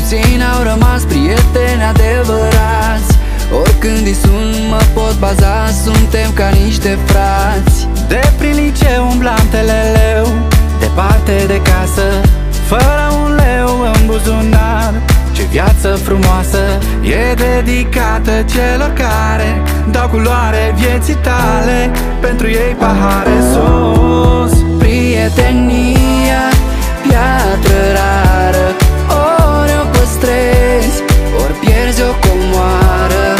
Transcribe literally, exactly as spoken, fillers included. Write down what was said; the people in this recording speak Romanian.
puțini au rămas prieteni adevărați. Oricând îi sun mă pot baza, suntem ca niște frați. De prin liceu umblam teleleu, departe de casă, fără un leu în buzunar. Ce viață frumoasă e dedicată celor care dau culoare vieții tale, pentru ei pahare sus. Prietenia, piatră rară, ori o păstrezi, ori pierzi o comoară.